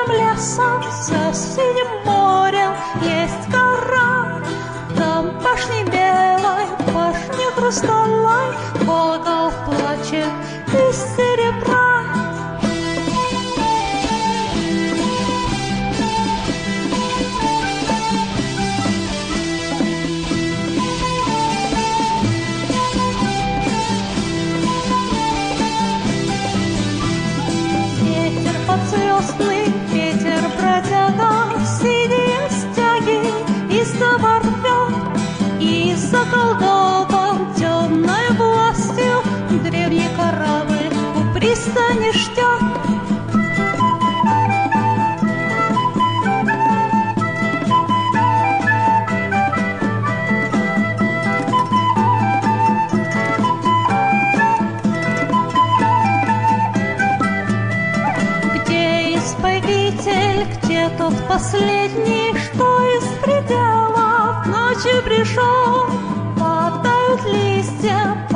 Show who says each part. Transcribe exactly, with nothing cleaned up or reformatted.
Speaker 1: синим лесом, за синим морем есть гора. Там башни белой, башни хрусталой, колокол плачет из серебра. Ветер подзвездный, ветер бродяга, синие стяги истово рвет, и заколдован темной властью древний корабль у пристани ждет. Где избавитель, где тот последний, что из пределов ночи пришел? Падают листья,